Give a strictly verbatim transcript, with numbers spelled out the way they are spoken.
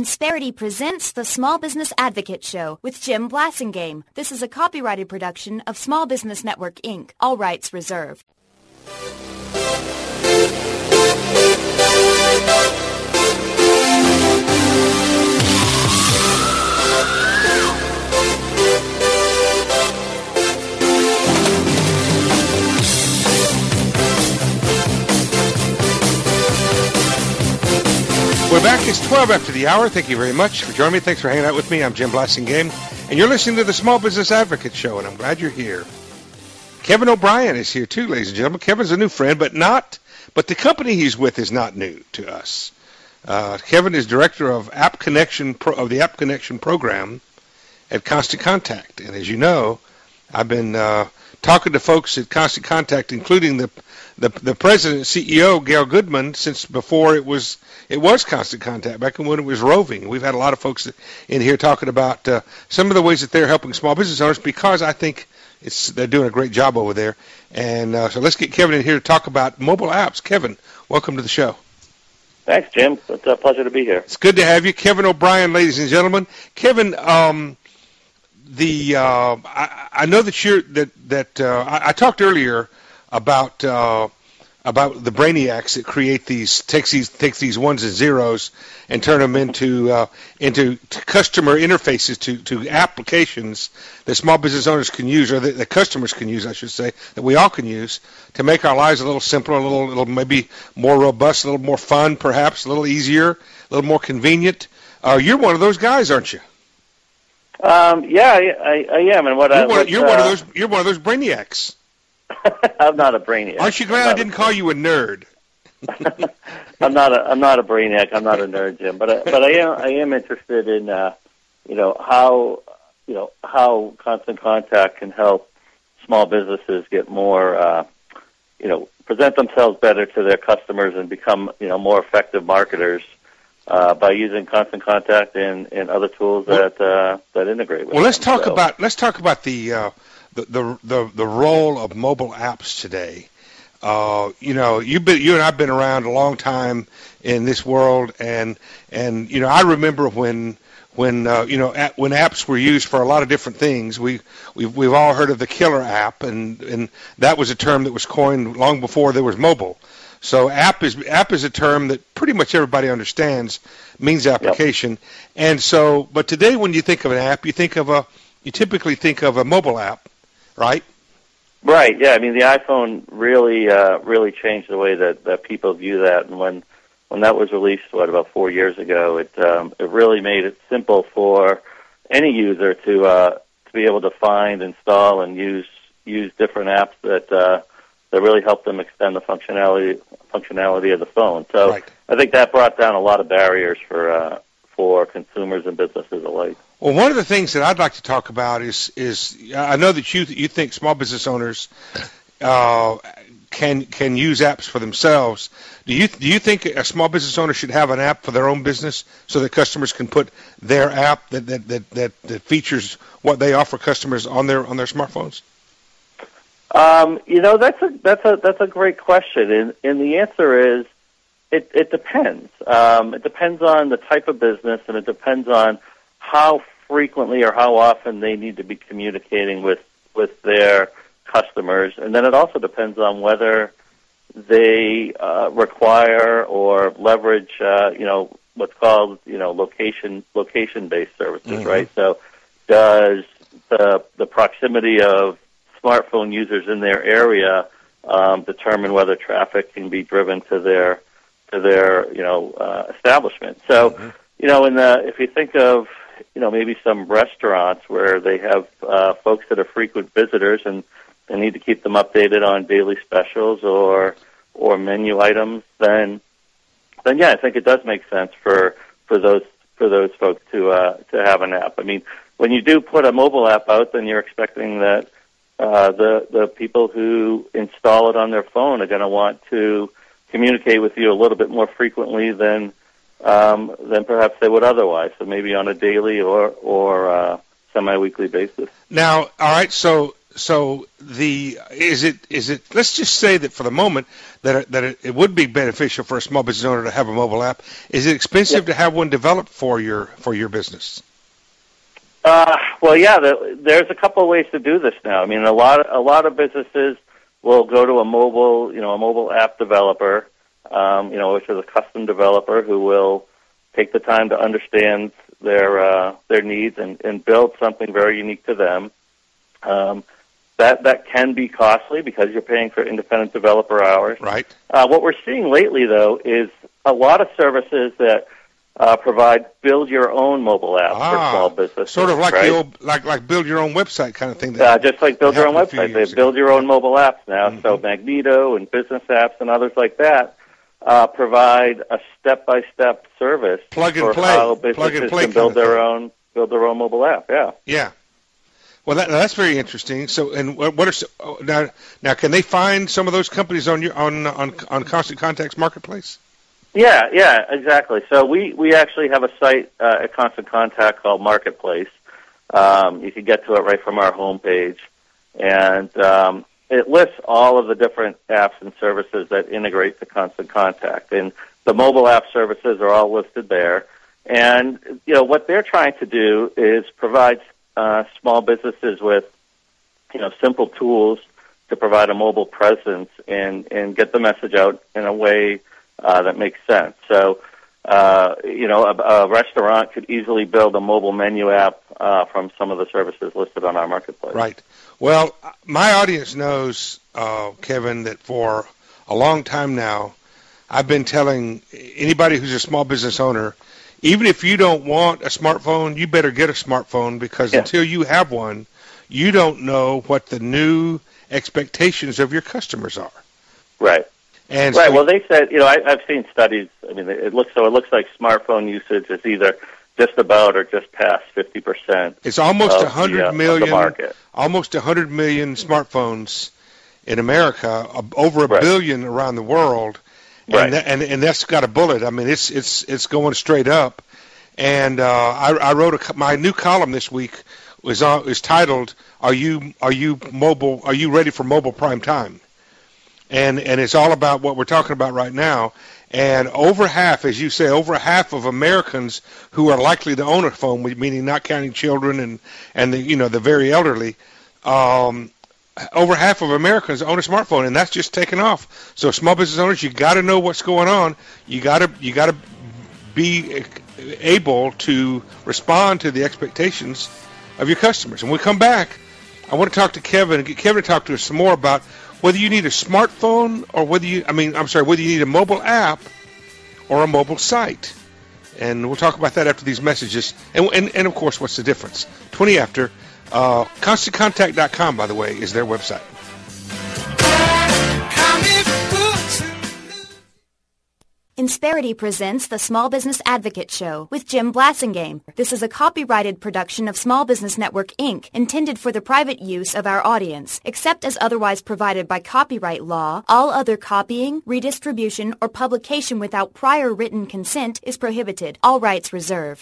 Insperity presents the Small Business Advocate Show with Jim Blasingame. This is a copyrighted production of Small Business Network, Incorporated. All rights reserved. We're back. It's twelve after the hour. Thank you very much for joining me. Thanks for hanging out with me. I'm Jim Blasingame, and you're listening to the Small Business Advocate Show, and I'm glad you're here. Kevin O'Brien is here too, ladies and gentlemen. Kevin's a new friend, but not. But the company he's with is not new to us. Uh, Kevin is director of App Connection Pro, of the App Connection program at Constant Contact, and as you know, I've been uh, talking to folks at Constant Contact, including the the, the president and C E O Gail Goodman, since before it was it was Constant Contact, back when it was roving. We've had a lot of folks in here talking about uh, some of the ways that they're helping small business owners, because I think it's they're doing a great job over there. And uh, so let's get Kevin in here to talk about mobile apps. Kevin, welcome to the show. Thanks, Jim. It's a pleasure to be here. It's good to have you. Kevin O'Brien, ladies and gentlemen. Kevin, um, the uh, I, I know that you're that that uh, I, I talked earlier about uh, about the brainiacs that create these takes these takes these ones and zeros and turn them into uh, into customer interfaces to, to applications that small business owners can use, or that the customers can use, I should say, that we all can use to make our lives a little simpler, a little, little maybe more robust, a little more fun, perhaps a little easier, a little more convenient. Uh, you're one of those guys, aren't you? Um, yeah, I, I, I am, and what you're I one, what, you're uh, one of those you're one of those brainiacs. I'm not a brainiac. Aren't you glad I didn't call you a nerd? I'm not a I'm not a brainiac. I'm not a nerd, Jim. But I, but I am I am interested in uh, you know how you know how Constant Contact can help small businesses get more uh, you know present themselves better to their customers and become you know more effective marketers uh, by using Constant Contact and, and other tools that uh, that integrate with. Well, let's them. talk so, about let's talk about the. Uh, The, the the the role of mobile apps today. Uh, you know, you've been you and I've been around a long time in this world, and and you know I remember when when uh, you know at, when apps were used for a lot of different things. We we've we've all heard of the killer app, and and that was a term that was coined long before there was mobile. So app is app is a term that pretty much everybody understands, means application. Yep. And so, but today when you think of an app, you think of a you typically think of a mobile app. Right? Right, yeah. I mean, the iPhone really uh, really changed the way that, that people view that. And when when that was released, what, about four years ago, it um, it really made it simple for any user to uh, to be able to find, install, and use use different apps that uh, that really help them extend the functionality functionality of the phone. So right. I think that brought down a lot of barriers for uh, for consumers and businesses alike. Well, one of the things that I'd like to talk about is is I know that you you think small business owners uh, can can use apps for themselves. Do you do you think a small business owner should have an app for their own business so that customers can put their app that that that, that, that features what they offer customers on their on their smartphones? Um, you know, that's a that's a that's a great question, and and the answer is it it depends. Um, it depends on the type of business, and it depends on how frequently or how often they need to be communicating with, with their customers. And then it also depends on whether they uh, require or leverage, uh, you know, what's called, you know, location, location-based services, mm-hmm. right? So does the, the proximity of smartphone users in their area um, determine whether traffic can be driven to their, to their, you know, uh, establishment? So, mm-hmm. you know, in the, if you think of, you know, maybe some restaurants where they have uh, folks that are frequent visitors and they need to keep them updated on daily specials or or menu items, then then yeah, I think it does make sense for for those for those folks to uh, to have an app. I mean, when you do put a mobile app out, then you're expecting that uh, the the people who install it on their phone are going to want to communicate with you a little bit more frequently than. Um, than perhaps they would otherwise, so maybe on a daily or or uh, semi-weekly basis. Now, all right, so so the is it is it? Let's just say that for the moment that it, that it, it would be beneficial for a small business owner to have a mobile app. Is it expensive yep. to have one developed for your for your business? Uh, well, yeah. The, there's a couple of ways to do this now. I mean, a lot of, a lot of businesses will go to a mobile, you know, a mobile app developer, um, you know, which is a custom developer who will take the time to understand their uh, their needs and, and build something very unique to them. Um, that that can be costly because you're paying for independent developer hours. Right. Uh, what we're seeing lately, though, is a lot of services that uh, provide build your own mobile apps ah, for small businesses. Sort of like right? the old, like like build your own website kind of thing. That uh, just like build your own website. They ago. build your own mobile apps now. Mm-hmm. So Magneto and Business Apps and others like that uh, provide a step-by-step service plug and for play. how plug businesses and play can build their thing. own build their own mobile app. Yeah. Yeah. Well, that, that's very interesting. So, and what, what are oh, now? Now, can they find some of those companies on your on on on Constant Contact's marketplace? Yeah, yeah, exactly. So we, we actually have a site uh, at Constant Contact called Marketplace. Um, you can get to it right from our homepage, and um, it lists all of the different apps and services that integrate to Constant Contact, and the mobile app services are all listed there. And you know what they're trying to do is provide Uh, small businesses with, you know, simple tools to provide a mobile presence and, and get the message out in a way uh, that makes sense. So, uh, you know, a, a restaurant could easily build a mobile menu app uh, from some of the services listed on our marketplace. Right. Well, my audience knows, uh, Kevin, that for a long time now, I've been telling anybody who's a small business owner, even if you don't want a smartphone, you better get a smartphone because yeah. until you have one, you don't know what the new expectations of your customers are. Right. And right. So well, they said, you know, I, I've seen studies. I mean, it looks so. It looks like smartphone usage is either just about or just past fifty percent. It's almost a one hundred uh, million. Market. Almost one hundred million smartphones in America, over a right. billion around the world. And, right. that, and and that's got a bullet. I mean, it's it's it's going straight up. And uh, I, I wrote a, my new column this week was uh, is titled "Are you are you mobile? Are you ready for mobile prime time?" And and it's all about what we're talking about right now. And over half, as you say, over half of Americans who are likely to own a phone, meaning not counting children and and the you know the very elderly. Um, Over half of Americans own a smartphone, and that's just taken off. So, small business owners, you got to know what's going on. You got to you got to be able to respond to the expectations of your customers. And when we come back, I want to talk to Kevin and get Kevin to talk to us some more about whether you need a smartphone or whether you, I mean, I'm sorry, whether you need a mobile app or a mobile site. And we'll talk about that after these messages. And and, and of course, what's the difference? twenty after. Uh, Constant Contact dot com, by the way, is their website. Insperity presents the Small Business Advocate Show with Jim Blasingame. This is a copyrighted production of Small Business Network, Incorporated, intended for the private use of our audience. Except as otherwise provided by copyright law, all other copying, redistribution, or publication without prior written consent is prohibited. All rights reserved.